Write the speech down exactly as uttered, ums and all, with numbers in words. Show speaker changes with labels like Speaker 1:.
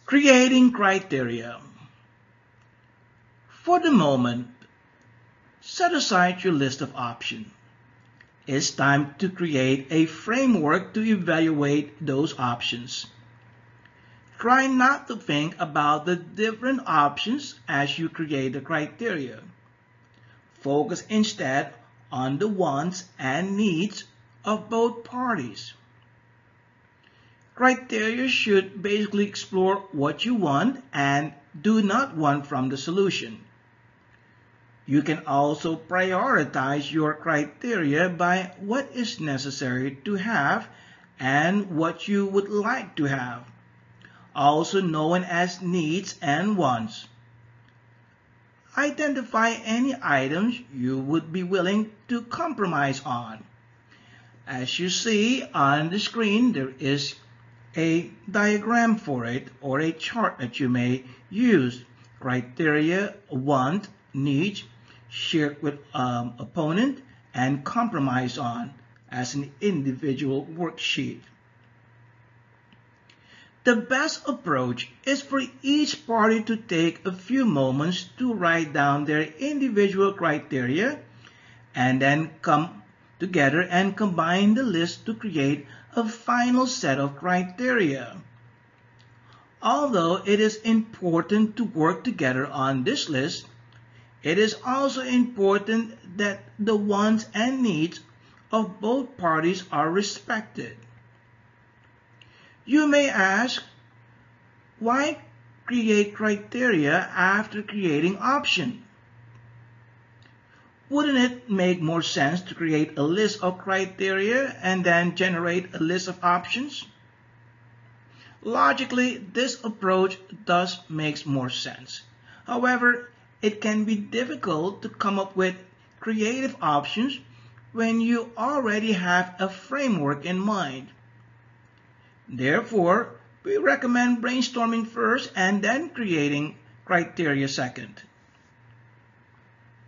Speaker 1: Creating criteria. For the moment, set aside your list of options. It's time to create a framework to evaluate those options. Try not to think about the different options as you create the criteria. Focus instead on the wants and needs of both parties. Criteria should basically explore what you want and do not want from the solution. You can also prioritize your criteria by what is necessary to have and what you would like to have, also known as needs and wants. Identify any items you would be willing to compromise on. As you see on the screen, there is a diagram for it, or a chart that you may use. Criteria, want, needs, shared with um, opponent, and compromise on as an individual worksheet. The best approach is for each party to take a few moments to write down their individual criteria and then come together and combine the list to create a final set of criteria. Although it is important to work together on this list, it is also important that the wants and needs of both parties are respected. You may ask, why create criteria after creating options? Wouldn't it make more sense to create a list of criteria and then generate a list of options? Logically, this approach does make more sense. However, it can be difficult to come up with creative options when you already have a framework in mind. Therefore, we recommend brainstorming first and then creating criteria second.